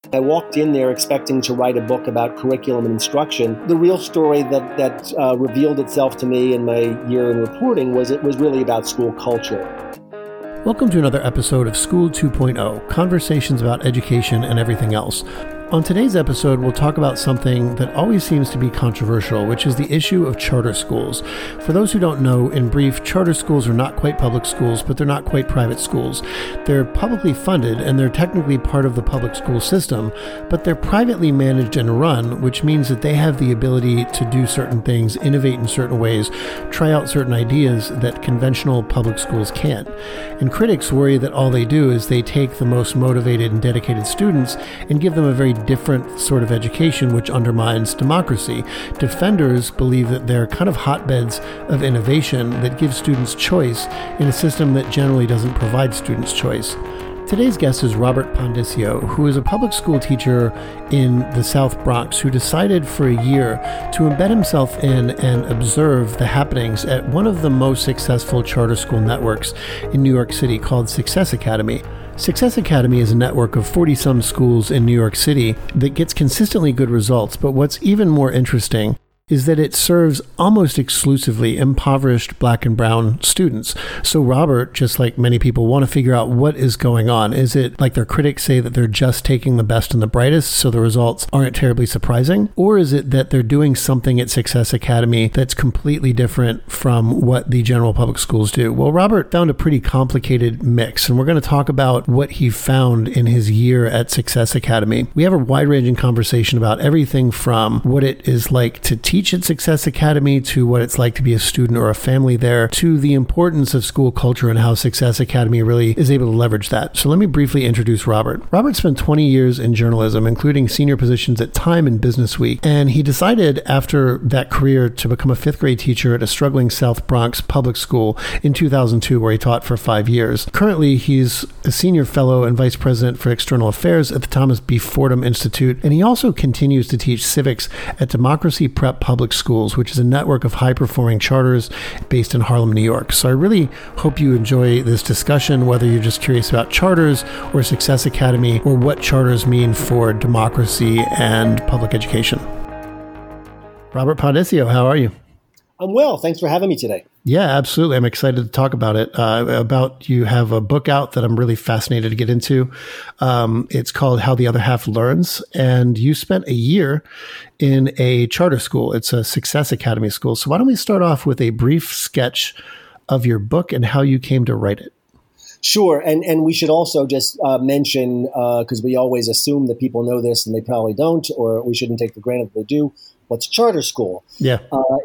I walked in there expecting to write a book about curriculum and instruction. The real story that revealed itself to me in my year in reporting was it was really about school culture. Welcome to another episode of School 2.0, conversations about education and everything else. On today's episode, we'll talk about something that always seems to be controversial, which is the issue of charter schools. For those who don't know, in brief, charter schools are not quite public schools, but they're not quite private schools. They're publicly funded, and they're technically part of the public school system, but they're privately managed and run, which means that they have the ability to do certain things, innovate in certain ways, try out certain ideas that conventional public schools can't. And critics worry that all they do is they take the most motivated and dedicated students and give them a very different sort of education, which undermines democracy. Defenders believe that they're kind of hotbeds of innovation that give students choice in a system that generally doesn't provide students choice. Today's guest is Robert Pondiscio, who is a public school teacher in the South Bronx who decided for a year to embed himself in and observe the happenings at one of the most successful charter school networks in New York City called Success Academy. Success Academy is a network of 40-some schools in New York City that gets consistently good results, but what's even more interesting is that it serves almost exclusively impoverished Black and brown students. So Robert, just like many people, want to figure out what is going on. Is it like their critics say that they're just taking the best and the brightest, so the results aren't terribly surprising? Or is it that they're doing something at Success Academy that's completely different from what the general public schools do? Well, Robert found a pretty complicated mix, and we're going to talk about what he found in his year at Success Academy. We have a wide-ranging conversation about everything from what it is like to teach at Success Academy, to what it's like to be a student or a family there, to the importance of school culture and how Success Academy really is able to leverage that. So let me briefly introduce Robert. Robert spent 20 years in journalism, including senior positions at Time and Business Week, and he decided after that career to become a fifth grade teacher at a struggling South Bronx public school in 2002, where he taught for 5 years. Currently, he's a senior fellow and vice president for external affairs at the Thomas B. Fordham Institute, and he also continues to teach civics at Democracy Prep Public Schools, which is a network of high-performing charters based in Harlem, New York. So I really hope you enjoy this discussion, whether you're just curious about charters or Success Academy or what charters mean for democracy and public education. Robert Pondiscio, how are you? I'm well. Thanks for having me today. Yeah, absolutely. I'm excited to talk about it. You have a book out that I'm really fascinated to get into. It's called How the Other Half Learns. And you spent a year in a charter school. It's a Success Academy school. So why don't we start off with a brief sketch of your book and how you came to write it? Sure. And we should also just mention, because we always assume that people know this and they probably don't, or we shouldn't take for granted that they do, what's charter school? Yeah.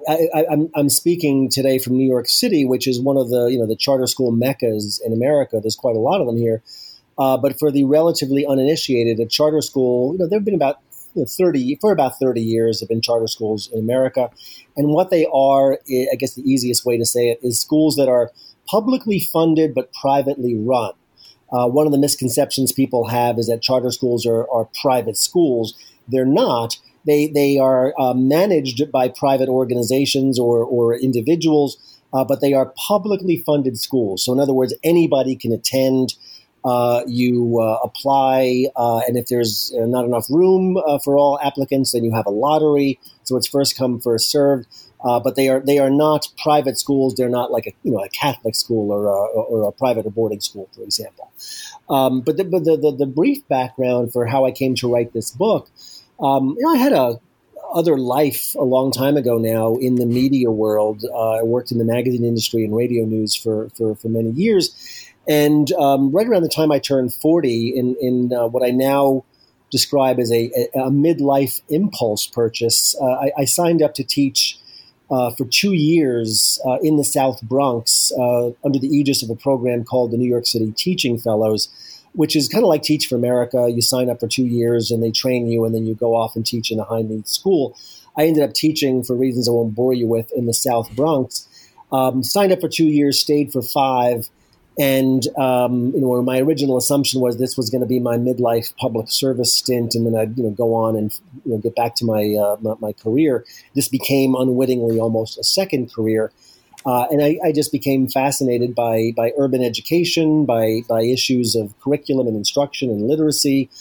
I'm speaking today from New York City, which is one of the charter school meccas in America. There's quite a lot of them here. But for the relatively uninitiated, a charter school, there have been about 30 years have been charter schools in America. And what they are, I guess the easiest way to say it, is schools that are publicly funded but privately run. One of the misconceptions people have is that charter schools are private schools. They're not. They are managed by private organizations or individuals, but they are publicly funded schools. So in other words, anybody can attend. You apply, and if there's not enough room for all applicants, then you have a lottery. So it's first come, first served. But they are not private schools. They're not like a Catholic school or a private or boarding school, for example. But the brief background for how I came to write this book. I had a other life a long time ago now in the media world. I worked in the magazine industry and radio news for many years. And right around the time I turned 40, in what I now describe as a midlife impulse purchase, I signed up to teach for 2 years in the South Bronx under the aegis of a program called the New York City Teaching Fellows, which is kind of like Teach for America. You sign up for 2 years and they train you, and then you go off and teach in a high-needs school. I ended up teaching, for reasons I won't bore you with, in the South Bronx. Signed up for 2 years, stayed for 5, and my original assumption was this was going to be my midlife public service stint, and then I'd go on and get back to my career. This became unwittingly almost a second career. And I just became fascinated by urban education, by issues of curriculum and instruction and literacy.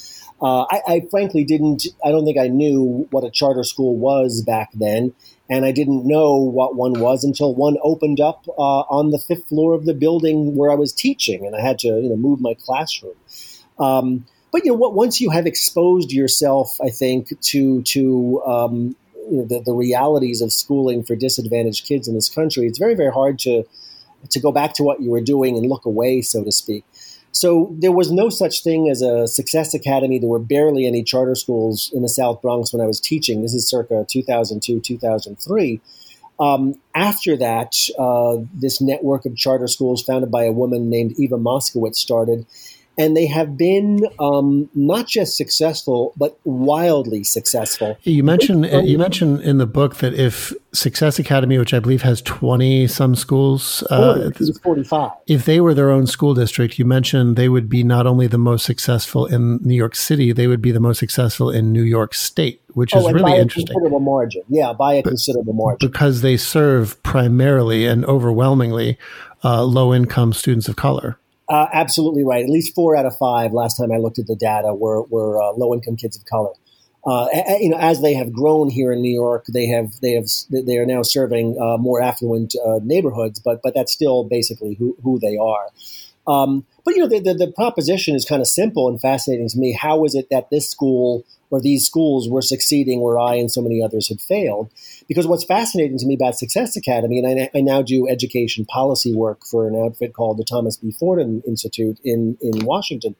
I frankly I don't think I knew what a charter school was back then. And I didn't know what one was until one opened up on the 5th floor of the building where I was teaching. And I had to, move my classroom. But once you have exposed yourself, I think, to the realities of schooling for disadvantaged kids in this country, it's very, very hard to go back to what you were doing and look away, so to speak. So there was no such thing as a Success Academy. There were barely any charter schools in the South Bronx when I was teaching. This is circa 2002, 2003. After that, this network of charter schools founded by a woman named Eva Moskowitz started. And they have been not just successful, but wildly successful. You mentioned in the book that if Success Academy, which I believe has 20 some schools, 45. If they were their own school district, you mentioned they would be not only the most successful in New York City, they would be the most successful in New York State, which is really interesting. By a considerable margin. Yeah, by a considerable margin. Because they serve primarily and overwhelmingly low-income students of color. Absolutely right. At least 4 out of 5 last time I looked at the data were low-income kids of color. As they have grown here in New York, they are now serving more affluent neighborhoods, but that's still basically who they are. But the proposition is kind of simple and fascinating to me. How is it that this school or these schools were succeeding where I and so many others had failed? Because what's fascinating to me about Success Academy, and I now do education policy work for an outfit called the Thomas B. Fordham Institute in Washington.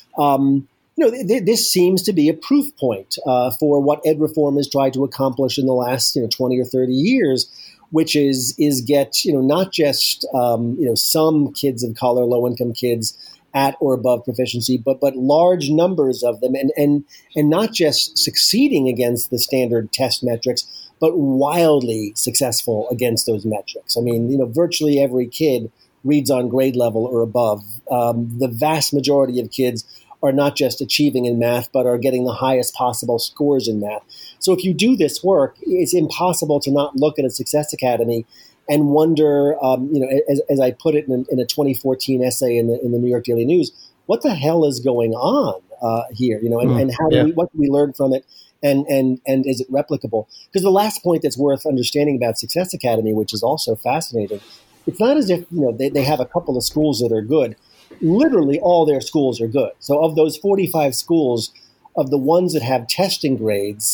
This seems to be a proof point for what ed reform has tried to accomplish in the last 20 or 30 years, which is get not just some kids of color, low income kids at or above proficiency, but large numbers of them, and not just succeeding against the standard test metrics, but wildly successful against those metrics. I mean, virtually every kid reads on grade level or above. The vast majority of kids are not just achieving in math, but are getting the highest possible scores in math. So if you do this work, it's impossible to not look at a Success Academy and wonder, as I put it in a 2014 essay in the New York Daily News, what the hell is going on here? And how what do we learn from it? And is it replicable? Because the last point that's worth understanding about Success Academy, which is also fascinating, it's not as if they have a couple of schools that are good. Literally all their schools are good. So of those 45 schools, of the ones that have testing grades,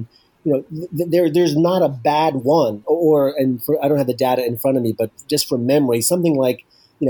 there's not a bad one. I don't have the data in front of me, but just from memory, something like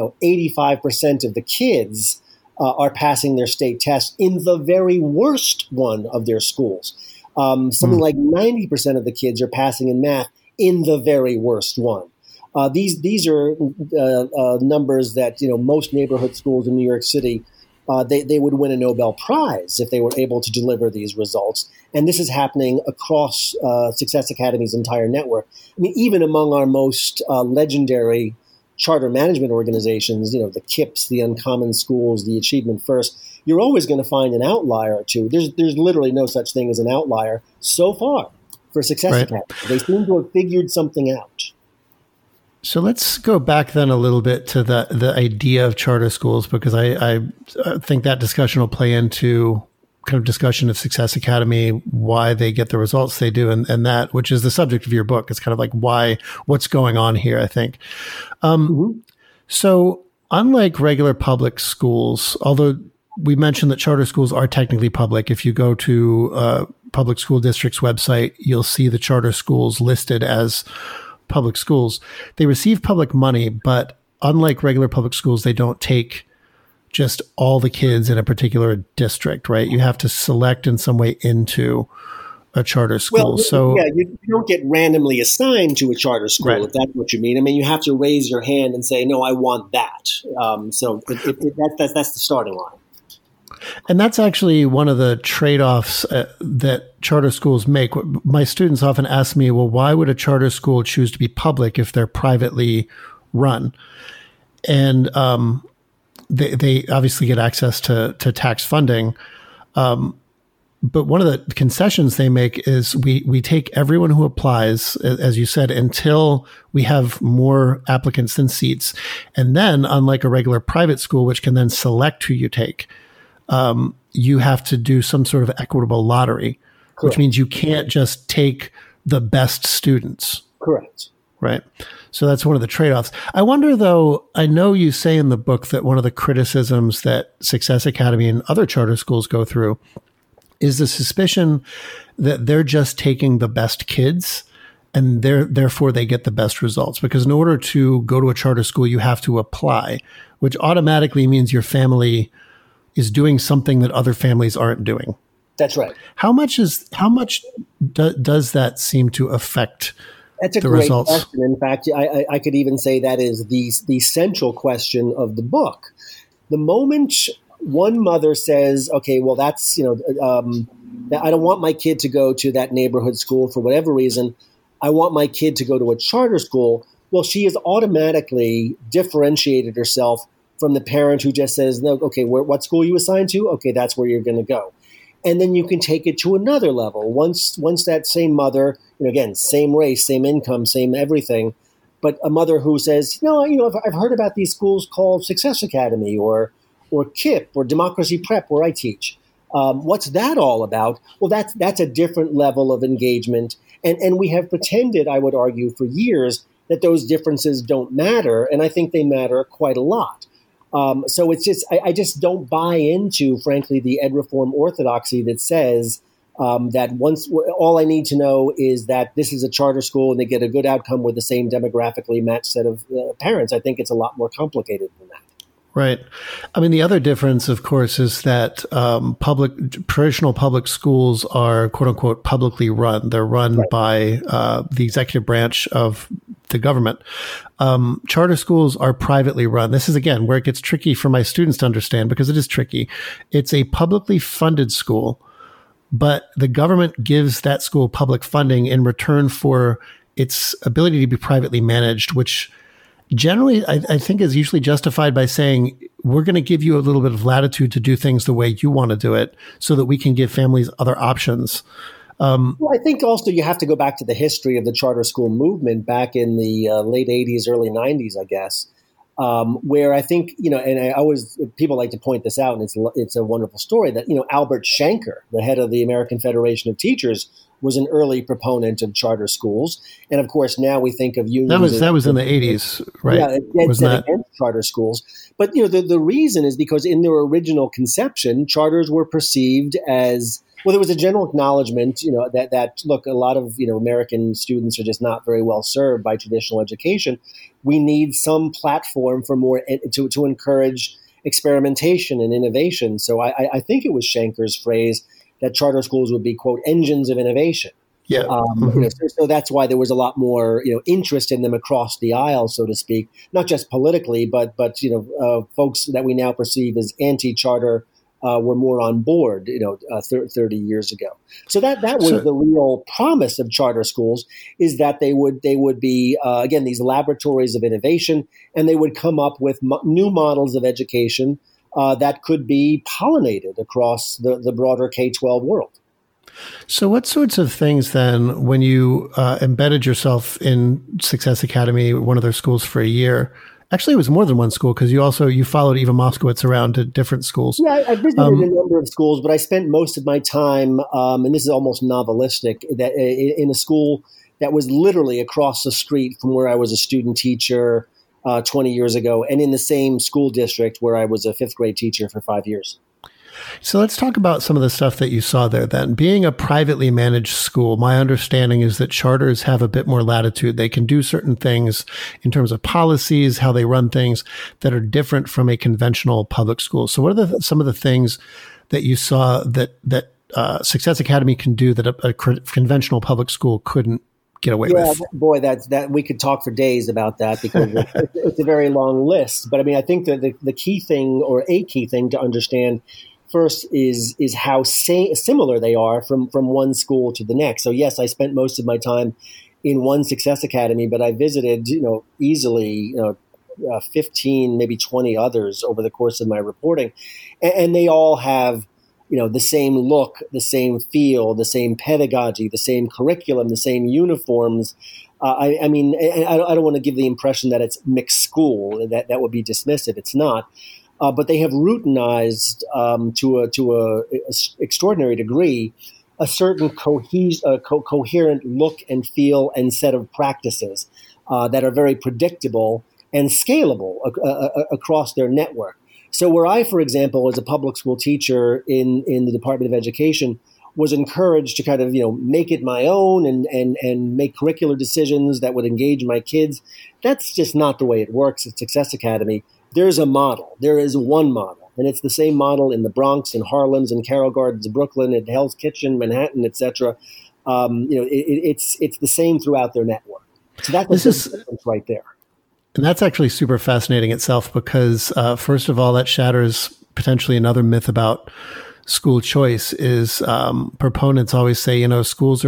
85% of the kids are passing their state test in the very worst one of their schools. Something like 90% of the kids are passing in math in the very worst one. These are numbers that most neighborhood schools in New York City they would win a Nobel Prize if they were able to deliver these results. And this is happening across Success Academy's entire network. I mean, even among our most legendary charter management organizations, the KIPS, the Uncommon Schools, the Achievement First, you're always going to find an outlier or two. There's literally no such thing as an outlier so far for Success Academy. They seem to have figured something out. So let's go back then a little bit to the idea of charter schools, because I think that discussion will play into kind of discussion of Success Academy, why they get the results they do, and that, which is the subject of your book. It's kind of like what's going on here, I think. So unlike regular public schools, although we mentioned that charter schools are technically public, if you go to public school district's website, you'll see the charter schools listed as public schools. They receive public money, but unlike regular public schools, they don't take just all the kids in a particular district, right? You have to select in some way into a charter school. You don't get randomly assigned to a charter school, if that's what you mean. I mean, you have to raise your hand and say, no, I want that. That's the starting line. And that's actually one of the trade-offs that charter schools make. My students often ask me, well, why would a charter school choose to be public if they're privately run? And they obviously get access to tax funding. But one of the concessions they make is we take everyone who applies, as you said, until we have more applicants than seats. And then, unlike a regular private school, which can then select who you take, you have to do some sort of equitable lottery, Correct. which means you can't just take the best students. Correct. Right. So that's one of the trade-offs. I wonder, though, I know you say in the book that one of the criticisms that Success Academy and other charter schools go through is the suspicion that they're just taking the best kids and therefore they get the best results. Because in order to go to a charter school, you have to apply, which automatically means your family is doing something that other families aren't doing. That's right. How much does that seem to affect That's a the great results? question. In fact, I could even say that is the central question of the book. The moment one mother says, okay, well, that's, I don't want my kid to go to that neighborhood school for whatever reason. I want my kid to go to a charter school. Well, she has automatically differentiated herself from the parent who just says, no, okay, what school are you assigned to? Okay, that's where you're going to go. And then you can take it to another level. Once that same mother, again, same race, same income, same everything, but a mother who says, no, I've heard about these schools called Success Academy or KIPP or Democracy Prep where I teach. What's that all about? Well, that's a different level of engagement. And we have pretended, I would argue, for years that those differences don't matter. And I think they matter quite a lot. So it's just, I just don't buy into, frankly, the ed reform orthodoxy that says that once all I need to know is that this is a charter school and they get a good outcome with the same demographically matched set of parents. I think it's a lot more complicated than that. Right. I mean, the other difference, of course, is that traditional public schools are, quote unquote, publicly run. They're run right by the executive branch of the government. Charter schools are privately run. This is, again, where it gets tricky for my students to understand because it is tricky. It's a publicly funded school, but the government gives that school public funding in return for its ability to be privately managed, which generally, I think is usually justified by saying, we're going to give you a little bit of latitude to do things the way you want to do it so that we can give families other options. Well, I think also you have to go back to the history of the charter school movement back in the late 80s, early 90s, I guess, where I think, and people like to point this out, and it's a wonderful story that, Albert Shanker, the head of the American Federation of Teachers, was an early proponent of charter schools. And of course, now we think of unions. That was in the 80s, right? Yeah, against charter schools. But, the reason is because in their original conception, charters were perceived as, well, there was a general acknowledgement, that look, a lot of, American students are just not very well served by traditional education. We need some platform for more to encourage experimentation and innovation. So I think it was Shanker's phrase that charter schools would be, quote, engines of innovation. Yeah. So that's why there was a lot more, interest in them across the aisle, so to speak, not just politically, but folks that we now perceive as anti-charter were more on board, 30 years ago. So that was the real promise of charter schools, is that they would be, again, these laboratories of innovation, and they would come up with new models of education that could be pollinated across the broader K-12 world. So what sorts of things then, when you embedded yourself in Success Academy, one of their schools for a year, actually it was more than one school because you followed Eva Moskowitz around to different schools. Yeah, I visited a number of schools, but I spent most of my time, and this is almost novelistic, that in a school that was literally across the street from where I was a student teacher 20 years ago, and in the same school district where I was a fifth grade teacher for 5 years. So let's talk about some of the stuff that you saw there then. Being a privately managed school, my understanding is that charters have a bit more latitude. They can do certain things in terms of policies, how they run things that are different from a conventional public school. So what are some of the things that you saw that Success Academy can do that a conventional public school couldn't get away with? Boy, that we could talk for days about that because it's a very long list. But I mean, I think that the key thing, or a key thing to understand first is how similar they are from one school to the next. So yes, I spent most of my time in one Success Academy, but I visited, easily, 15, maybe 20 others over the course of my reporting. And they all have, the same look, the same feel, the same pedagogy, the same curriculum, the same uniforms. I don't want to give the impression that it's mixed school, that would be dismissive. It's not. but they have routinized to a extraordinary degree a certain coherent look and feel and set of practices that are very predictable and scalable across their network. So where I, for example, as a public school teacher in the Department of Education, was encouraged to kind of, make it my own and make curricular decisions that would engage my kids. That's just not the way it works at Success Academy. There's a model. There is one model. And it's the same model in the Bronx, in Harlem's, in Carroll Gardens, Brooklyn, at Hell's Kitchen, Manhattan, etc. It's the same throughout their network. So that's the difference right there. And that's actually super fascinating itself because, first of all, that shatters potentially another myth about school choice is proponents always say, schools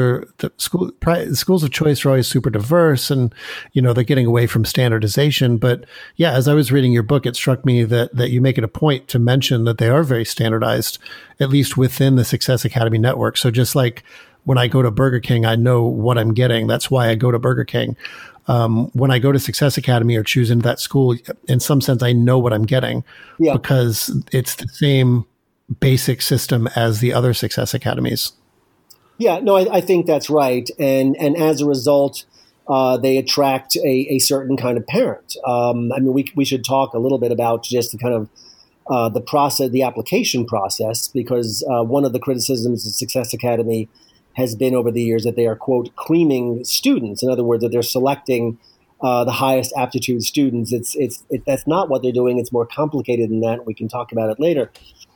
of choice are always super diverse and, they're getting away from standardization. But yeah, as I was reading your book, it struck me that you make it a point to mention that they are very standardized, at least within the Success Academy network. So just like when I go to Burger King, I know what I'm getting. That's why I go to Burger King. When I go to Success Academy or choose into that school, in some sense, I know what I'm getting because it's the same basic system as the other Success Academies. Yeah, no, I think that's right. And as a result, they attract a certain kind of parent. We should talk a little bit about just the kind of the process, the application process, because one of the criticisms of Success Academy has been over the years that they are, quote, creaming students. In other words, that they're selecting the highest aptitude students. That's not what they're doing. It's more complicated than that. We can talk about it later.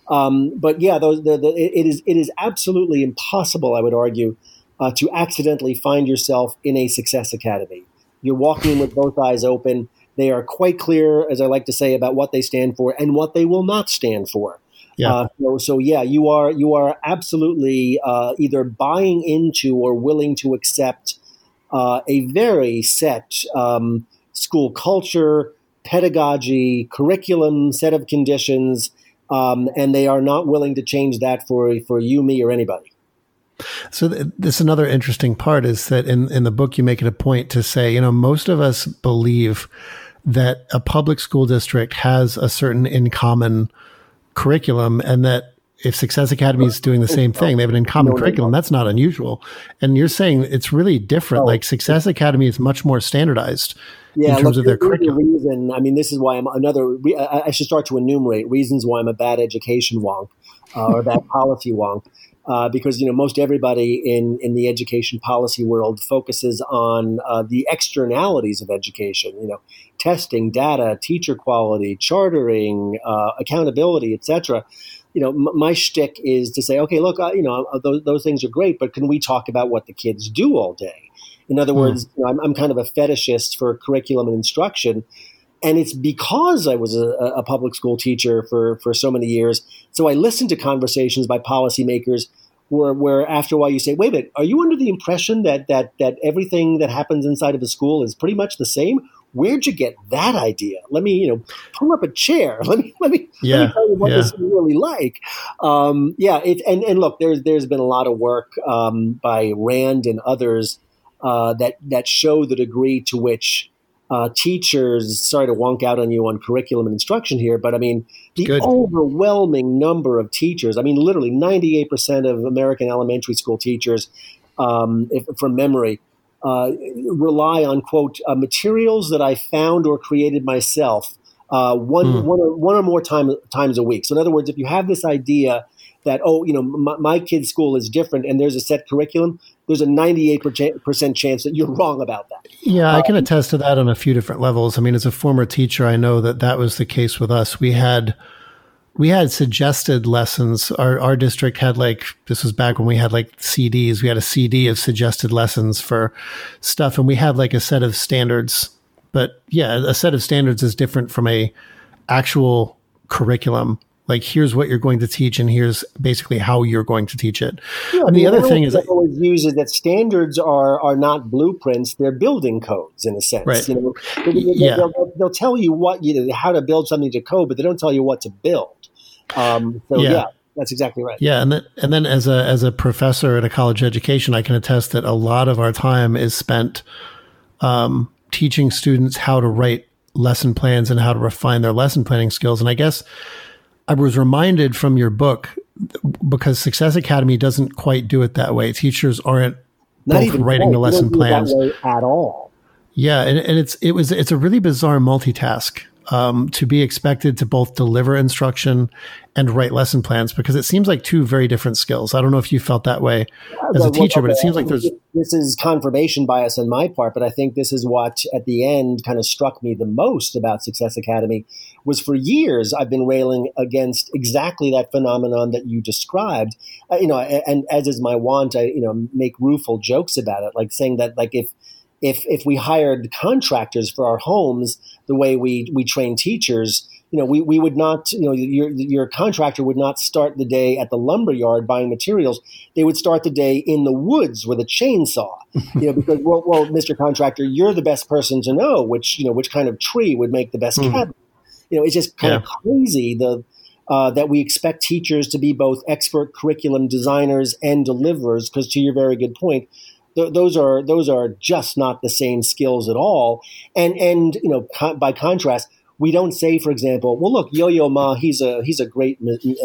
But yeah, it is absolutely impossible, I would argue, to accidentally find yourself in a Success Academy. You're walking with both eyes open. They are quite clear, as I like to say, about what they stand for and what they will not stand for. Yeah. So you are absolutely either buying into or willing to accept a very set school culture, pedagogy, curriculum, set of conditions. And they are not willing to change that for you, me, or anybody. So this another interesting part is that in the book, you make it a point to say, most of us believe that a public school district has a certain in common curriculum and that if Success Academy is doing the same thing, they have an in common curriculum. That's not unusual. And you're saying it's really different. Like Success Academy is much more standardized in terms of their curriculum. Reason, this is why I should start to enumerate reasons why I'm a bad education wonk or a bad policy wonk. Because, most everybody in the education policy world focuses on the externalities of education, testing, data, teacher quality, chartering, accountability, etc. My shtick is to say, okay, look, those things are great, but can we talk about what the kids do all day? In other words, I'm kind of a fetishist for curriculum and instruction. And it's because I was a public school teacher for so many years. So I listened to conversations by policymakers where after a while you say, wait a minute, are you under the impression that everything that happens inside of a school is pretty much the same? Where'd you get that idea? Let me, pull up a chair. Let me tell you what this is really like. And look, there's been a lot of work by Rand and others that show the degree to which teachers, sorry to wonk out on you on curriculum and instruction here, but the overwhelming number of teachers, literally 98% of American elementary school teachers, from memory, rely on, quote, materials that I found or created myself one or more times a week. So in other words, if you have this idea that, my kid's school is different and there's a set curriculum, there's a 98% chance that you're wrong about that. Yeah, I can attest to that on a few different levels. As a former teacher, I know that was the case with us. We had suggested lessons. Our district had this was back when we had CDs. We had a CD of suggested lessons for stuff, and we had a set of standards. But yeah, a set of standards is different from a actual curriculum. Here's what you're going to teach, and here's basically how you're going to teach it. Yeah, and the other thing is, I always use is that standards are not blueprints; they're building codes in a sense. Right. They'll tell you what how to build something to code, but they don't tell you what to build. That's exactly right. Yeah, and then as a professor at a college education, I can attest that a lot of our time is spent teaching students how to write lesson plans and how to refine their lesson planning skills. And I guess I was reminded from your book, because Success Academy doesn't quite do it that way. Teachers aren't Not both even writing the lesson plans that way at all. Yeah, and it's a really bizarre multitask to be expected to both deliver instruction and write lesson plans, because it seems like two very different skills. I don't know if you felt that way as a teacher, but it seems like this is confirmation bias on my part, but I think this is what at the end kind of struck me the most about Success Academy was for years I've been railing against exactly that phenomenon that you described. And as is my wont, I make rueful jokes about it, like saying that like if we hired contractors for our homes the way we train teachers, we would not, your contractor would not start the day at the lumber yard buying materials. They would start the day in the woods with a chainsaw, because, well, Mr. Contractor, you're the best person to know which kind of tree would make the best cabinet. It's just kind of crazy that we expect teachers to be both expert curriculum designers and deliverers, because to your very good point, those are just not the same skills at all. And by contrast, we don't say, for example, well, look, Yo-Yo Ma, he's a great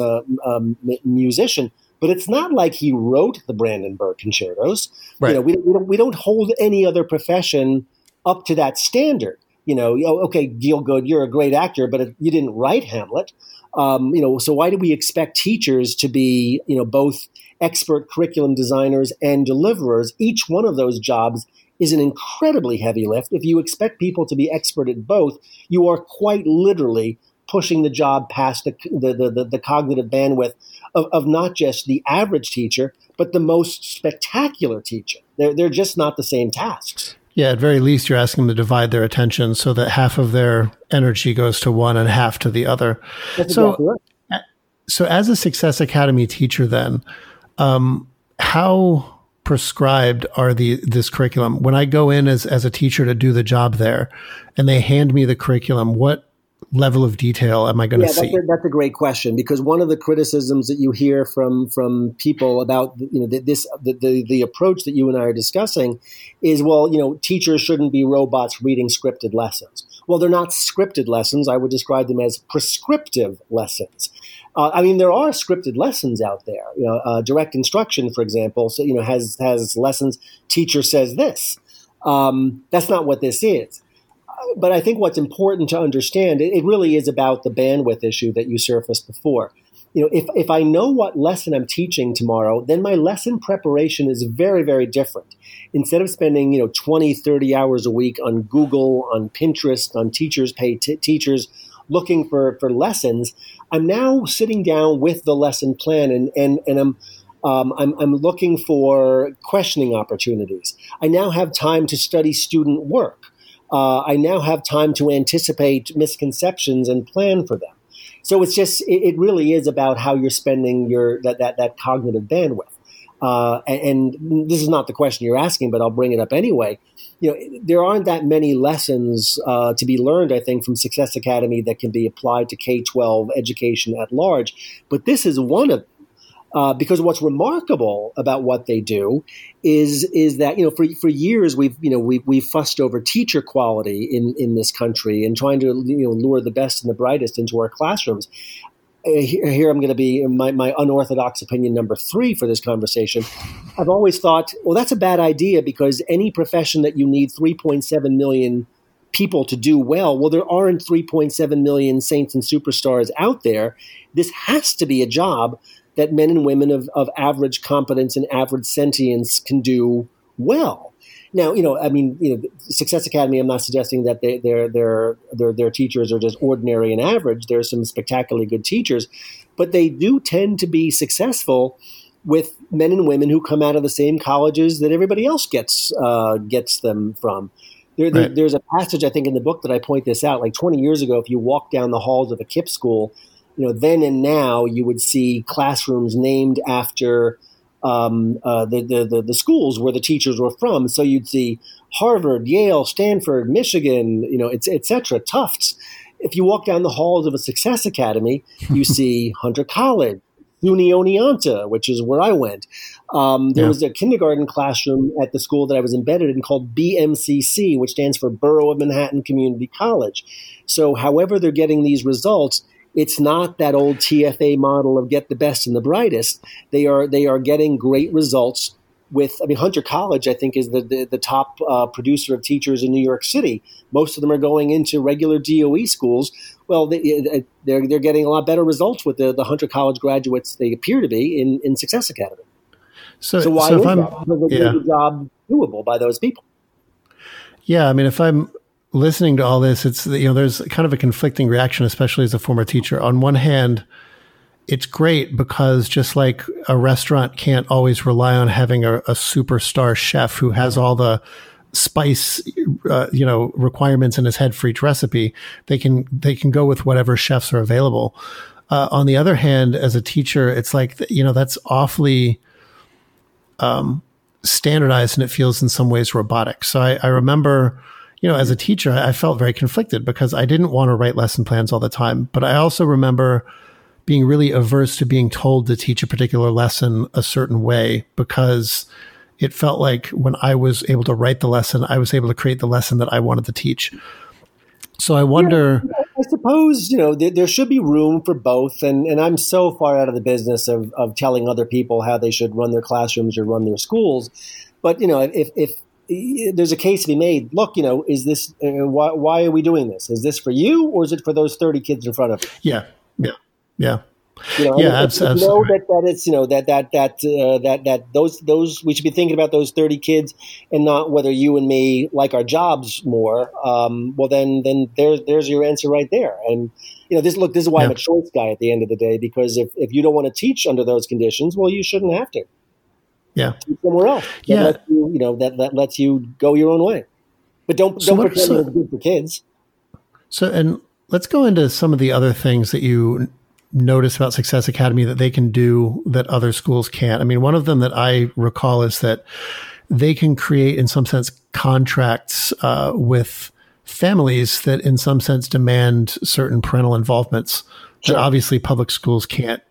musician, but it's not like he wrote the Brandenburg concertos. Right. We don't hold any other profession up to that standard. Okay, Gielgud, you're a great actor, but you didn't write Hamlet. So why do we expect teachers to be, both expert curriculum designers and deliverers? Each one of those jobs is an incredibly heavy lift. If you expect people to be expert at both, you are quite literally pushing the job past the cognitive bandwidth of not just the average teacher, but the most spectacular teacher. They're just not the same tasks. Yeah, at very least, you're asking them to divide their attention so that half of their energy goes to one and half to the other. That's exactly right. So as a Success Academy teacher then, how prescribed are this curriculum? When I go in as a teacher to do the job there and they hand me the curriculum, what level of detail am I going to see? That's a great question, because one of the criticisms that you hear from people about the approach that you and I are discussing is, well, teachers shouldn't be robots reading scripted lessons. Well, they're not scripted lessons. I would describe them as prescriptive lessons. There are scripted lessons out there. Direct instruction, for example, has lessons. Teacher says this. That's not what this is. But I think what's important to understand, it really is about the bandwidth issue that you surfaced before. If I know what lesson I'm teaching tomorrow, then my lesson preparation is very, very different. Instead of spending 20, 30 hours a week on Google, on Pinterest, on Teachers Pay Teachers, looking for lessons, I'm now sitting down with the lesson plan and I'm looking for questioning opportunities. I now have time to study student work. I now have time to anticipate misconceptions and plan for them. So it really is about how you're spending that cognitive bandwidth. And this is not the question you're asking, but I'll bring it up anyway. There aren't that many lessons to be learned, I think, from Success Academy that can be applied to K-12 education at large. But this is one of them. Because what's remarkable about what they do is that for years we've fussed over teacher quality in this country and trying to lure the best and the brightest into our classrooms. Here I'm going to be my unorthodox opinion number 3 for this conversation. I've always thought, well, that's a bad idea, because any profession that you need 3.7 million people to do well, there aren't 3.7 million saints and superstars out there. This has to be a job that men and women of average competence and average sentience can do well. Now, Success Academy, I'm not suggesting that their teachers are just ordinary and average. There are some spectacularly good teachers, but they do tend to be successful with men and women who come out of the same colleges that everybody else gets them from. There's a passage, I think, in the book that I point this out. Like 20 years ago, if you walk down the halls of a KIPP school, then and now you would see classrooms named after the schools where the teachers were from. So you'd see Harvard, Yale, Stanford, Michigan, et cetera, Tufts. If you walk down the halls of a Success Academy, you see Hunter College, SUNY Oneonta, which is where I went. There was a kindergarten classroom at the school that I was embedded in called BMCC, which stands for Borough of Manhattan Community College. So however they're getting these results, it's not that old TFA model of get the best and the brightest. They are getting great results with, Hunter College, I think, is the top producer of teachers in New York City. Most of them are going into regular DOE schools. Well, they're getting a lot better results with the Hunter College graduates they appear to be in Success Academy. So why is that? Because the job doable by those people. Yeah, if I'm listening to all this, it's, there's kind of a conflicting reaction, especially as a former teacher. On one hand, it's great because just like a restaurant can't always rely on having a superstar chef who has all the spice, requirements in his head for each recipe, they can go with whatever chefs are available. On the other hand, as a teacher, it's like, that's awfully standardized, and it feels in some ways robotic. So I remember, as a teacher, I felt very conflicted because I didn't want to write lesson plans all the time. But I also remember being really averse to being told to teach a particular lesson a certain way, because it felt like when I was able to write the lesson, I was able to create the lesson that I wanted to teach. So I wonder... I suppose, there should be room for both. And I'm so far out of the business of telling other people how they should run their classrooms or run their schools. But, if there's a case to be made, look, is this, why are we doing this? Is this for you, or is it for those 30 kids in front of you? Yeah. Absolutely. Know that it's, that those we should be thinking about those 30 kids and not whether you and me like our jobs more. Well, then there's your answer right there. And this is why I'm a choice guy at the end of the day, because if you don't want to teach under those conditions, well, you shouldn't have to. Yeah, teach somewhere else. That lets you go your own way. But don't pretend it's good for kids. So, and let's go into some of the other things that you notice about Success Academy that they can do that other schools can't. One of them that I recall is that they can create, in some sense, contracts with families that, in some sense, demand certain parental involvements that obviously public schools can't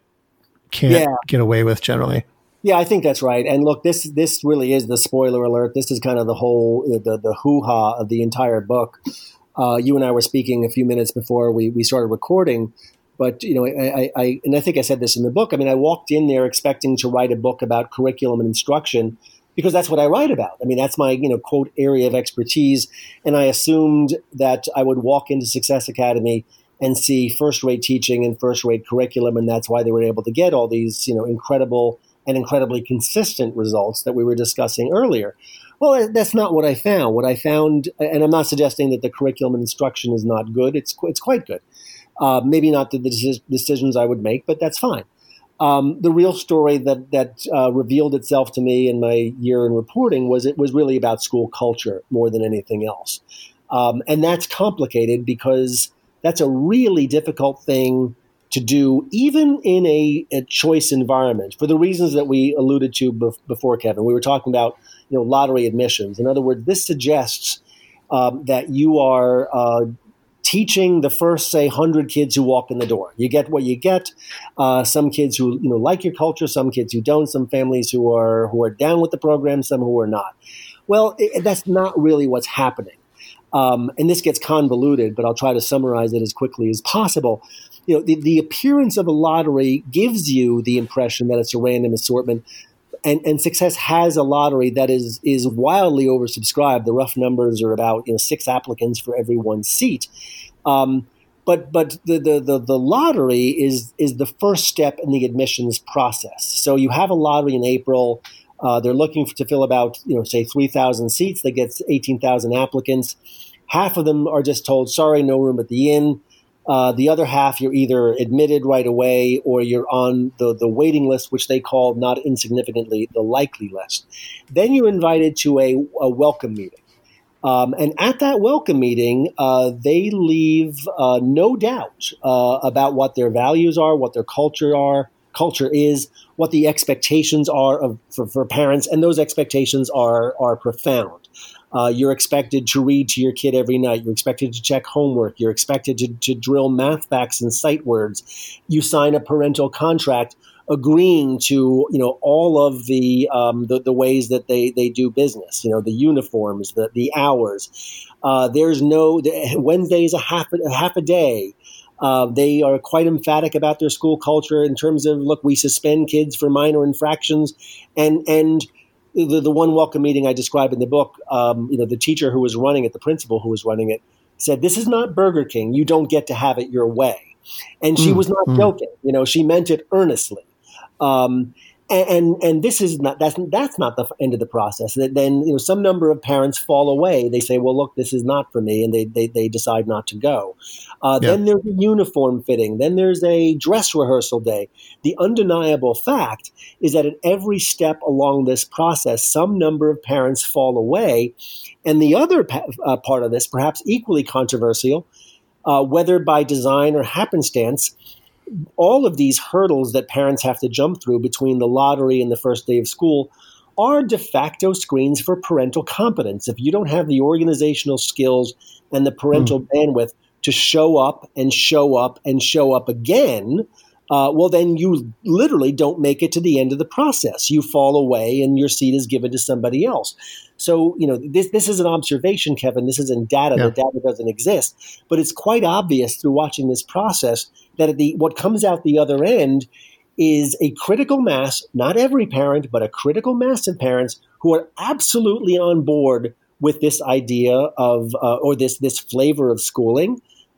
get away with generally. Yeah, I think that's right. And look, this really is the spoiler alert. This is kind of the whole the hoo-ha of the entire book. You and I were speaking a few minutes before we started recording. But, I think I said this in the book. I walked in there expecting to write a book about curriculum and instruction because that's what I write about. That's my, quote, area of expertise. And I assumed that I would walk into Success Academy and see first-rate teaching and first-rate curriculum. And that's why they were able to get all these, incredible and incredibly consistent results that we were discussing earlier. Well, that's not what I found. What I found, and I'm not suggesting that the curriculum and instruction is not good. It's quite good. Maybe not the decisions I would make, but that's fine. The real story that revealed itself to me in my year in reporting was it was really about school culture more than anything else. And that's complicated because that's a really difficult thing to do, even in a choice environment, for the reasons that we alluded to before, Kevin. We were talking about lottery admissions. In other words, this suggests that you are teaching the first, say, 100 kids who walk in the door. You get what you get. Some kids who like your culture, some kids who don't, some families who are down with the program, some who are not. Well, that's not really what's happening. And this gets convoluted, but I'll try to summarize it as quickly as possible. The appearance of a lottery gives you the impression that it's a random assortment. And Success has a lottery that is wildly oversubscribed. The rough numbers are about 6 applicants for every 1 seat. But the lottery is the first step in the admissions process. So you have a lottery in April. They're looking to fill about say 3,000 seats. That gets 18,000 applicants. Half of them are just told, sorry, no room at the inn. The other half, you're either admitted right away or you're on the waiting list, which they call, not insignificantly, the likely list. Then you're invited to a welcome meeting. And at that welcome meeting, they leave no doubt about what their values are, what their culture is, what the expectations are for parents, and those expectations are profound. You're expected to read to your kid every night. You're expected to check homework. You're expected to drill math facts and sight words. You sign a parental contract agreeing to, all of the ways that they do business, the uniforms, the hours. Wednesday is a half a day. They are quite emphatic about their school culture in terms of, look, we suspend kids for minor infractions. And the one welcome meeting I described in the book, the teacher who was running it, the principal who was running it, said, "This is not Burger King. You don't get to have it your way." And she was not joking. She meant it earnestly. And this is not, that's not the end of the process. Then, some number of parents fall away. They say, well, look, this is not for me. And they decide not to go. Then there's a uniform fitting. Then there's a dress rehearsal day. The undeniable fact is that at every step along this process, some number of parents fall away. And the other part of this, perhaps equally controversial, whether by design or happenstance, all of these hurdles that parents have to jump through between the lottery and the first day of school are de facto screens for parental competence. If you don't have the organizational skills and the parental bandwidth to show up and show up and show up again, well, then you literally don't make it to the end of the process. You fall away and your seat is given to somebody else. So, this is an observation, Kevin. This isn't data. The data doesn't exist. But it's quite obvious through watching this process that what comes out the other end is a critical mass, not every parent, but a critical mass of parents who are absolutely on board with this idea of or this flavor of schooling.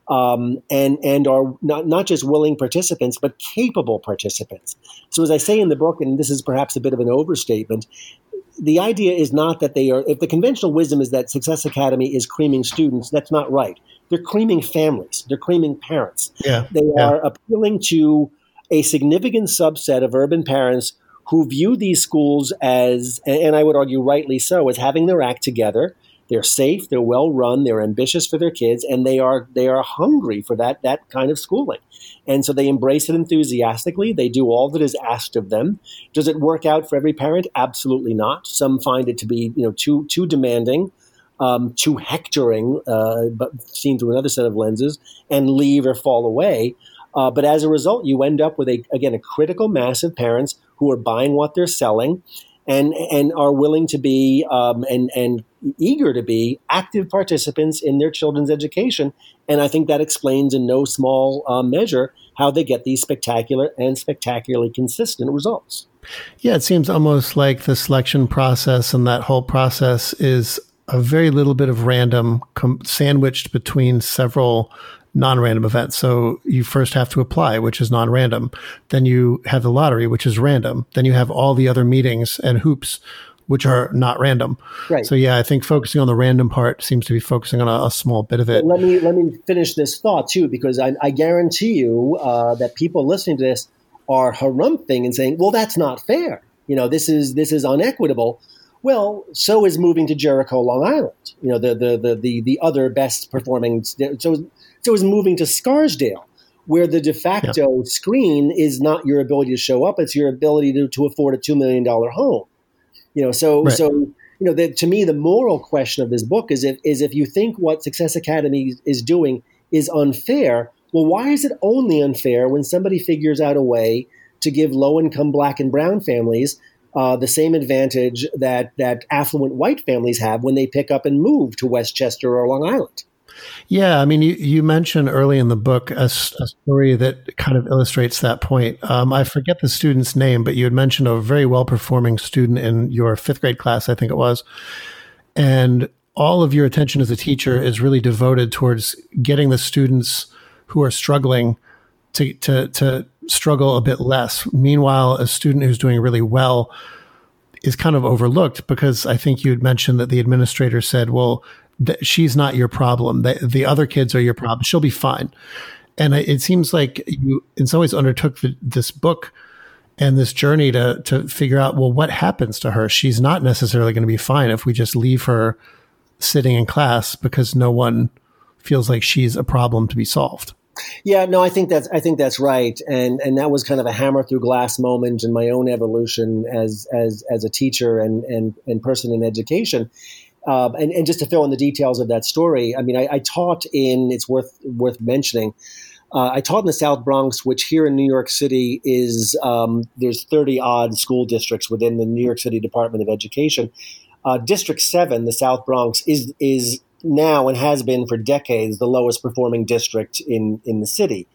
And are not just willing participants, but capable participants. So as I say in the book, and this is perhaps a bit of an overstatement, the idea is not that they are, if the conventional wisdom is that Success Academy is creaming students, that's not right. They're creaming families. They're creaming parents. They are appealing to a significant subset of urban parents who view these schools as, and I would argue rightly so, as having their act together. They're safe, they're well run, they're ambitious for their kids, and they are hungry for that kind of schooling. And so they embrace it enthusiastically. They do all that is asked of them. Does it work out for every parent? Absolutely not. Some find it to be too demanding, too hectoring, but seen through another set of lenses, and leave or fall away. But as a result, you end up with a critical mass of parents who are buying what they're selling, and are willing to be and eager to be active participants in their children's education. And I think that explains in no small measure how they get these spectacular and spectacularly consistent results. Yeah, it seems almost like the selection process and that whole process is a very little bit of random sandwiched between several non-random events. So you first have to apply, which is non-random. Then you have the lottery, which is random. Then you have all the other meetings and hoops, which are not random. Right. So yeah, I think focusing on the random part seems to be focusing on a small bit of it. Let me finish this thought too, because I guarantee you that people listening to this are harumphing and saying, "Well, that's not fair. This is unequitable." Well, so is moving to Jericho, Long Island. The other best performing. So is moving to Scarsdale, where the de facto screen is not your ability to show up; it's your ability to afford a $2 million home. To me, the moral question of this book is if you think what Success Academy is doing is unfair, well, why is it only unfair when somebody figures out a way to give low-income Black and brown families the same advantage that affluent white families have when they pick up and move to Westchester or Long Island? Yeah, I mean, you mentioned early in the book a story that kind of illustrates that point. I forget the student's name, but you had mentioned a very well-performing student in your 5th grade class, I think it was. And all of your attention as a teacher is really devoted towards getting the students who are struggling to struggle a bit less. Meanwhile, a student who's doing really well is kind of overlooked because I think you had mentioned that the administrator said, well, she's not your problem. The other kids are your problem. She'll be fine. And it seems like you in some ways undertook this book and this journey to figure out, well, what happens to her? She's not necessarily going to be fine if we just leave her sitting in class because no one feels like she's a problem to be solved. Yeah, no, I think that's right. And that was kind of a hammer through glass moment in my own evolution as a teacher and person in education. And just to fill in the details of that story, I mean, I taught in, it's worth mentioning, I taught in the South Bronx, which here in New York City is there's 30 odd school districts within the New York City Department of Education. District 7, the South Bronx, is now and has been for decades the lowest performing district in the city.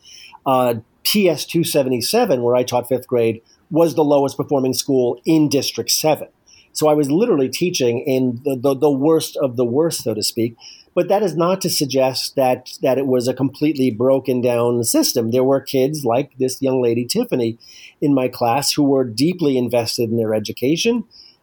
PS 277, where I taught fifth grade, was the lowest performing school in District 7. So I was literally teaching in the worst of the worst, so to speak. But that is not to suggest that it was a completely broken down system. There were kids like this young lady, Tiffany, in my class who were deeply invested in their education,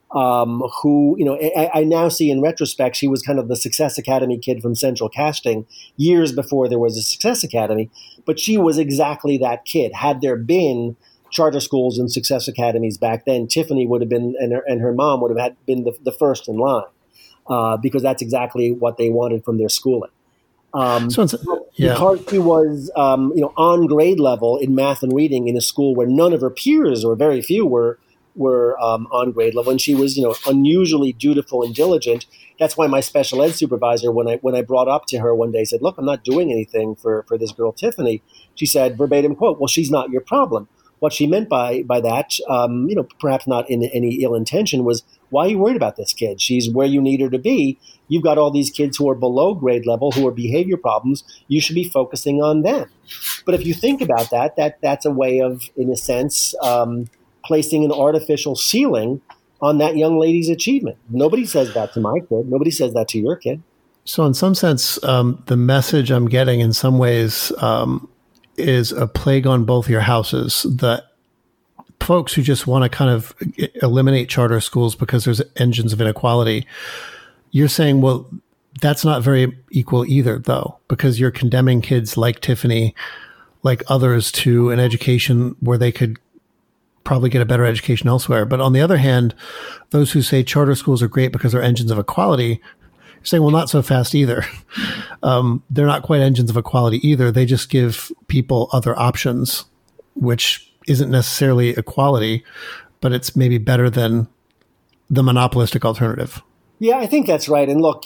who, I now see in retrospect, she was kind of the Success Academy kid from Central Casting years before there was a Success Academy. But she was exactly that kid. Had there been charter schools and Success Academies back then, Tiffany would have been, and her mom would have been the first in line. Because that's exactly what they wanted from their schooling. Because she was, on grade level in math and reading in a school where none of her peers, or very few, were on grade level, and she was, unusually dutiful and diligent. That's why my special ed supervisor, when I brought up to her one day, said, "Look, I'm not doing anything for this girl Tiffany." She said, verbatim quote, "Well, she's not your problem." What she meant by that, perhaps not in any ill intention, was, why are you worried about this kid? She's where you need her to be. You've got all these kids who are below grade level, who are behavior problems. You should be focusing on them. But if you think about that's a way of, in a sense, placing an artificial ceiling on that young lady's achievement. Nobody says that to my kid. Nobody says that to your kid. So in some sense, the message I'm getting in some ways is a plague on both your houses. The folks who just want to kind of eliminate charter schools because there's engines of inequality, you're saying, well, that's not very equal either, though, because you're condemning kids like Tiffany, like others, to an education where they could probably get a better education elsewhere. But on the other hand, those who say charter schools are great because they're engines of equality, saying, well, not so fast either. They're not quite engines of equality either. They just give people other options, which isn't necessarily equality, but it's maybe better than the monopolistic alternative. Yeah, I think that's right. And look,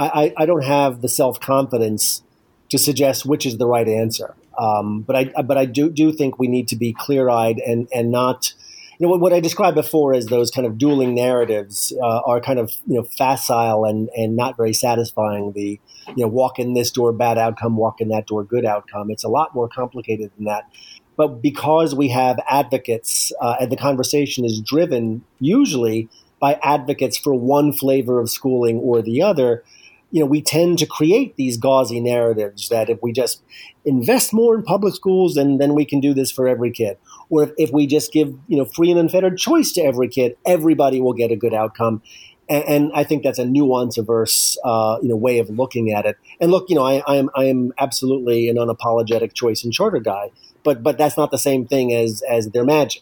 I don't have the self-confidence to suggest which is the right answer. But I do think we need to be clear-eyed and not, what I described before as those kind of dueling narratives are kind of, facile and not very satisfying. The, walk in this door, bad outcome, walk in that door, good outcome. It's a lot more complicated than that. But because we have advocates, and the conversation is driven usually by advocates for one flavor of schooling or the other, we tend to create these gauzy narratives that if we just invest more in public schools, then we can do this for every kid. Or if we just give, free and unfettered choice to every kid, everybody will get a good outcome. And I think that's a nuance-averse, way of looking at it. And look, I am absolutely an unapologetic choice and charter guy, but that's not the same thing as their magic.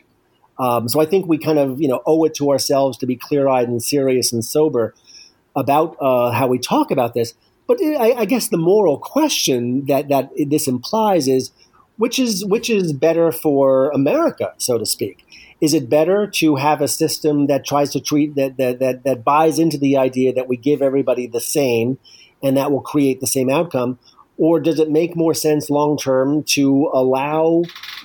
So I think we kind of, owe it to ourselves to be clear-eyed and serious and sober about how we talk about this. But I guess the moral question that this implies is, which is better for America, so to speak? Is it better to have a system that tries to treat that buys into the idea that we give everybody the same and that will create the same outcome? Or does it make more sense long term to allow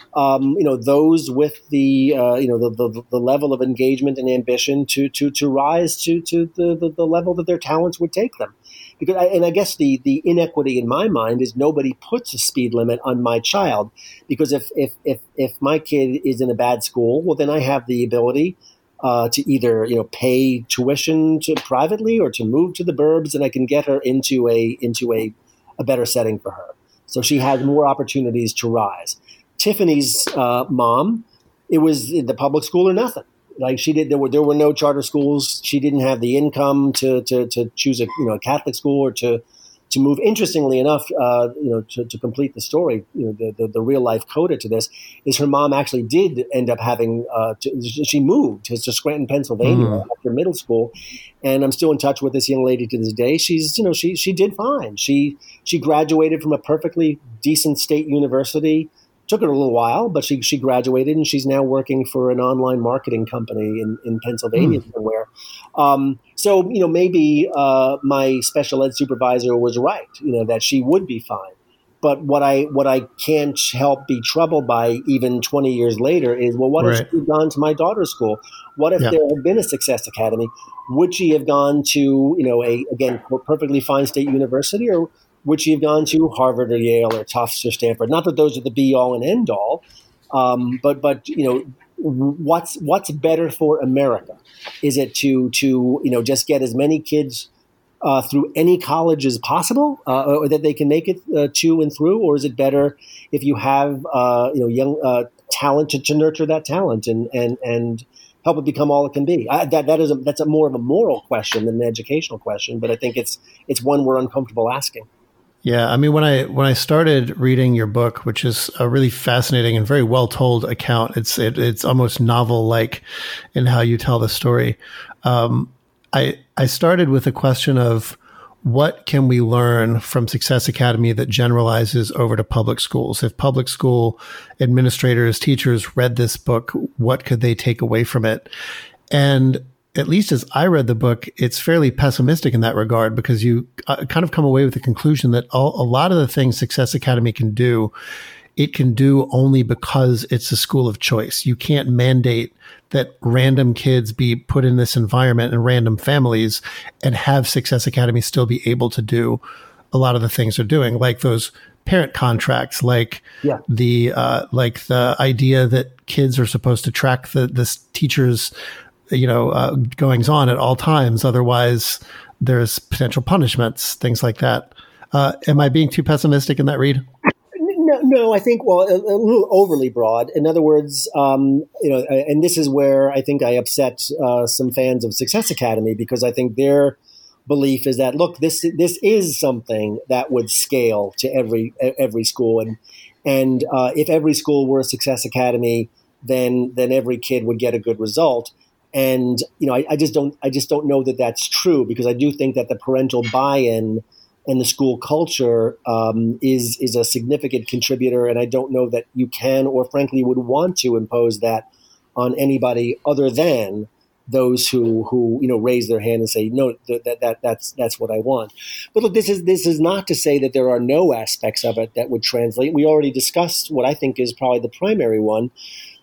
those with the level of engagement and ambition to rise to the level that their talents would take them? Because I guess the inequity in my mind is nobody puts a speed limit on my child, because if my kid is in a bad school, well, then I have the ability to either pay tuition privately or to move to the burbs, and I can get her into a better setting for her, so she has more opportunities to rise. Tiffany's mom, it was the public school or nothing. Like there were no charter schools. She didn't have the income to choose a Catholic school or to move. Interestingly enough, to complete the story, the real life coda to this is her mom actually did end up having. She moved to Scranton, Pennsylvania after middle school, and I'm still in touch with this young lady to this day. She's she did fine. She graduated from a perfectly decent state university. Took her a little while, but she graduated, and she's now working for an online marketing company in Pennsylvania somewhere. So maybe my special ed supervisor was right, that she would be fine. But what I can't help be troubled by even 20 years later is, well, what if she had gone to my daughter's school? What if there had been a Success Academy? Would she have gone to, again, perfectly fine state university, or would she have gone to Harvard or Yale or Tufts or Stanford? Not that those are the be all and end all, but what's better for America? Is it to just get as many kids through any college as possible, or that they can make it to and through, or is it better if you have young talent to nurture that talent and help it become all it can be? That's a more of a moral question than an educational question, but I think it's one we're uncomfortable asking. Yeah, I mean, when I started reading your book, which is a really fascinating and very well told account, it's almost novel like in how you tell the story. I started with a question of what can we learn from Success Academy that generalizes over to public schools? If public school administrators, teachers read this book, what could they take away from it? And at least as I read the book, it's fairly pessimistic in that regard, because you kind of come away with the conclusion that a lot of the things Success Academy can do, it can do only because it's a school of choice. You can't mandate that random kids be put in this environment and random families and have Success Academy still be able to do a lot of the things they're doing, like those parent contracts, like the idea that kids are supposed to track the teachers' goings on at all times. Otherwise, there's potential punishments, things like that. Am I being too pessimistic in that read? No, I think, well, a little overly broad. In other words, and this is where I think I upset some fans of Success Academy, because I think their belief is that, look, this is something that would scale to every school, and if every school were a Success Academy, then every kid would get a good result. And I just don't know that that's true, because I do think that the parental buy-in and the school culture is a significant contributor, and I don't know that you can, or frankly would want to, impose that on anybody other than those who raise their hand and say, no, that's what I want. But look, this is not to say that there are no aspects of it that would translate. We already discussed what I think is probably the primary one.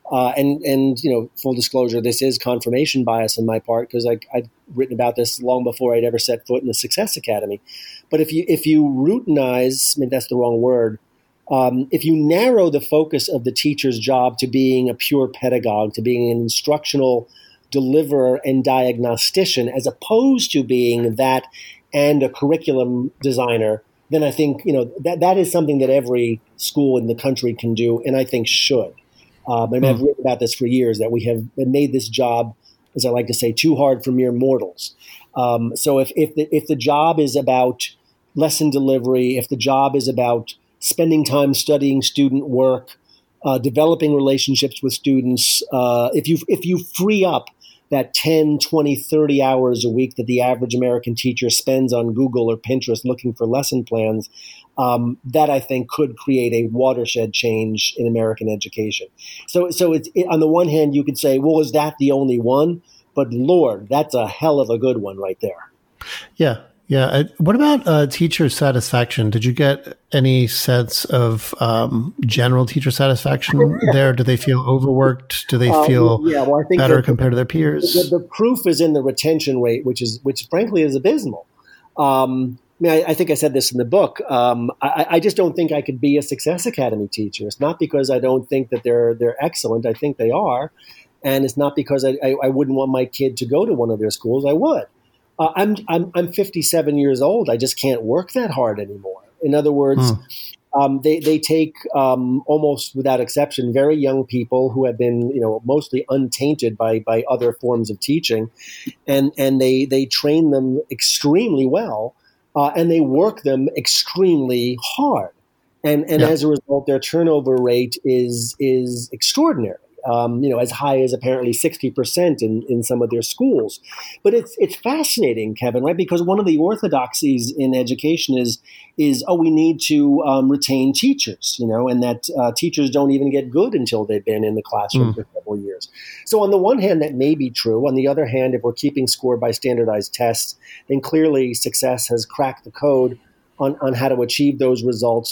And full disclosure, this is confirmation bias on my part, because I'd written about this long before I'd ever set foot in the Success Academy. But if you routinize, I mean, that's the wrong word. If you narrow the focus of the teacher's job to being a pure pedagogue, to being an instructional deliverer and diagnostician, as opposed to being that and a curriculum designer, then I think that is something that every school in the country can do, and I think should. I've written about this for years, that we have made this job, as I like to say, too hard for mere mortals. So if the job is about lesson delivery, if the job is about spending time studying student work, developing relationships with students, if you free up that 10, 20, 30 hours a week that the average American teacher spends on Google or Pinterest looking for lesson plans, that I think could create a watershed change in American education. So it's on the one hand, you could say, well, is that the only one? But Lord, that's a hell of a good one right there. Yeah. Yeah. What about teacher satisfaction? Did you get any sense of general teacher satisfaction there? Do they feel overworked? Do they feel I think better compared to their peers? The proof is in the retention rate, which frankly is abysmal. I think I said this in the book. I just don't think I could be a Success Academy teacher. It's not because I don't think that they're excellent. I think they are. And it's not because I wouldn't want my kid to go to one of their schools. I would. I'm 57 years old. I just can't work that hard anymore. In other words, they take almost without exception very young people who have been mostly untainted by other forms of teaching, and they train them extremely well, and they work them extremely hard, and as a result, their turnover rate is extraordinary. As high as apparently 60% in some of their schools. But it's fascinating, Kevin, right? Because one of the orthodoxies in education is we need to retain teachers, and that teachers don't even get good until they've been in the classroom for several years. So on the one hand, that may be true. On the other hand, if we're keeping score by standardized tests, then clearly Success has cracked the code on how to achieve those results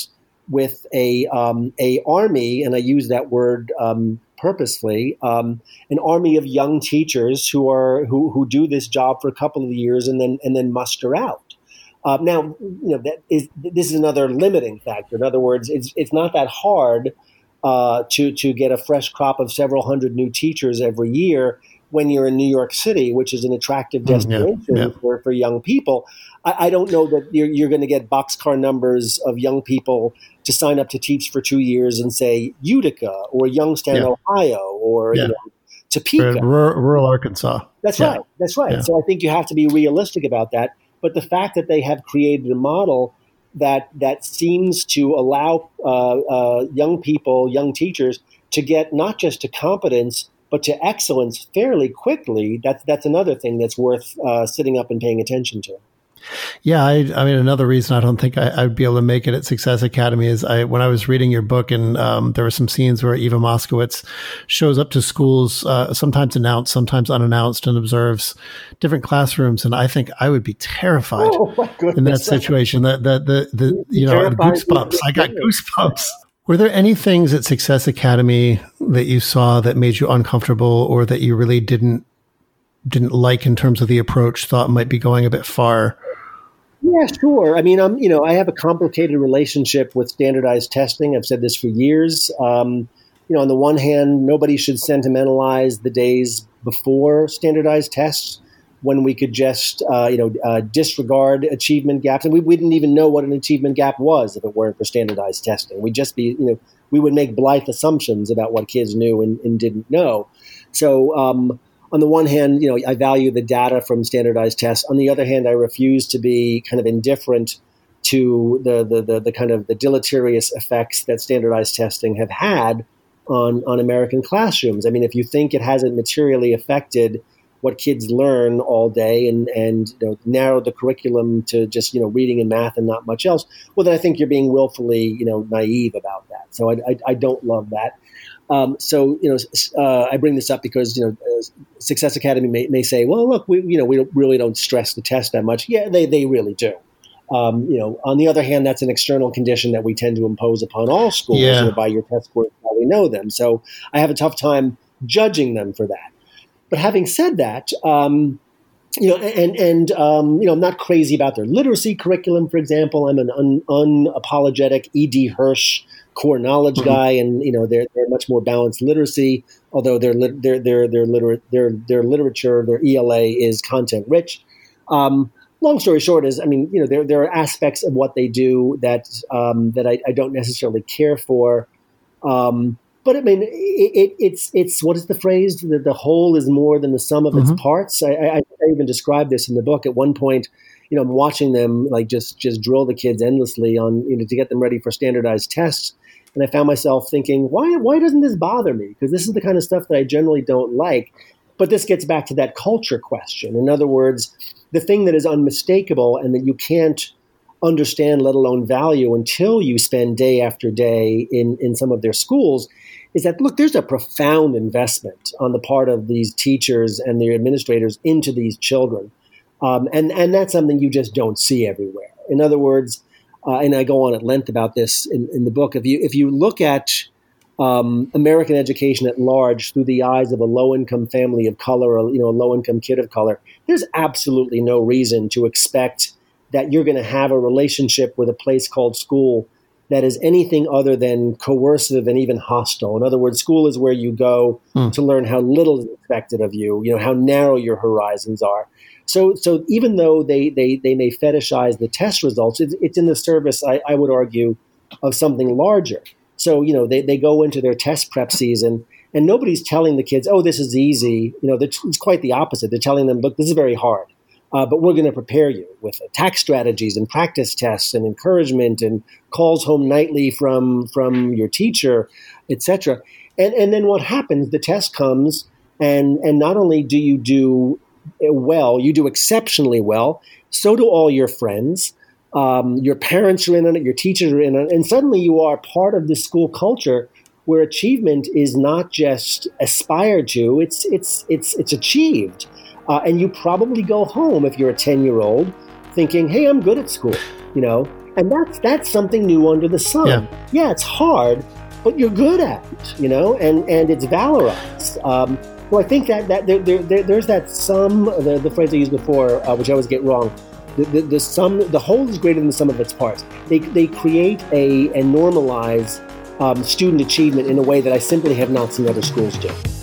a army, and I use that word purposefully, an army of young teachers who do this job for a couple of years and then muster out. Now, this is another limiting factor. In other words, it's not that hard to get a fresh crop of several hundred new teachers every year when you're in New York City, which is an attractive destination for young people. I don't know that you're going to get boxcar numbers of young people to sign up to teach for 2 years in, say, Utica or Youngstown, Ohio, or Topeka. Rural Arkansas. That's right. Yeah. So I think you have to be realistic about that. But the fact that they have created a model that seems to allow young people, young teachers, to get not just to competence, but to excellence fairly quickly, that's another thing that's worth sitting up and paying attention to. Yeah, I mean, another reason I don't think I'd be able to make it at Success Academy is when I was reading your book, and there were some scenes where Eva Moskowitz shows up to schools, sometimes announced, sometimes unannounced, and observes different classrooms. And I think I would be terrified in that situation. Goosebumps. I got goosebumps. Were there any things at Success Academy that you saw that made you uncomfortable, or that you really didn't like in terms of the approach, thought might be going a bit far? Yeah, sure. I mean, I have a complicated relationship with standardized testing. I've said this for years. On the one hand, nobody should sentimentalize the days before standardized tests, when we could just, disregard achievement gaps. And we wouldn't even know what an achievement gap was if it weren't for standardized testing. We'd just be, we would make blithe assumptions about what kids knew and didn't know. So, on the one hand, I value the data from standardized tests. On the other hand, I refuse to be kind of indifferent to the kind of the deleterious effects that standardized testing have had on American classrooms. I mean, if you think it hasn't materially affected what kids learn all day and narrowed the curriculum to just reading and math and not much else, well, then I think you're being willfully naive about that. So I don't love that. I bring this up because Success Academy may say, well, look, we really don't stress the test that much. Yeah, they really do. On the other hand, that's an external condition that we tend to impose upon all schools by your test scores, how we know them. So I have a tough time judging them for that. But having said that, I'm not crazy about their literacy curriculum, for example. I'm an unapologetic E.D. Hirsch core knowledge guy, and they're much more balanced literacy. Although their literature, their ELA is content rich. Long story short is, there are aspects of what they do that I don't necessarily care for. But I mean, it's what is the phrase? The whole is more than the sum of its parts. I even described this in the book. At one point, I'm watching them like just drill the kids endlessly on to get them ready for standardized tests, and I found myself thinking, why doesn't this bother me? Because this is the kind of stuff that I generally don't like. But this gets back to that culture question. In other words, the thing that is unmistakable and that you can't understand, let alone value, until you spend day after day in some of their schools, is that, look, there's a profound investment on the part of these teachers and their administrators into these children. And that's something you just don't see everywhere. In other words, and I go on at length about this in the book, if you look at American education at large through the eyes of a low-income family of color, or a low-income kid of color, there's absolutely no reason to expect that you're going to have a relationship with a place called school that is anything other than coercive and even hostile. In other words, school is where you go to learn how little is expected of you, how narrow your horizons are. So even though they may fetishize the test results, it's in the service, I would argue, of something larger. So, they go into their test prep season and nobody's telling the kids, oh, this is easy. It's quite the opposite. They're telling them, look, this is very hard. But we're going to prepare you with attack strategies and practice tests and encouragement and calls home nightly from your teacher, etc. And then what happens? The test comes, and not only do you do well, you do exceptionally well. So do all your friends. Your parents are in on it. Your teachers are in on it. And suddenly you are part of the school culture where achievement is not just aspired to; it's achieved. And you probably go home if you're a 10-year-old thinking, hey, I'm good at school, And that's something new under the sun. Yeah, it's hard, but you're good at it, and it's valorized. So I think that there's that sum, the phrase I used before, which I always get wrong. The whole is greater than the sum of its parts. They create and normalize student achievement in a way that I simply have not seen other schools do.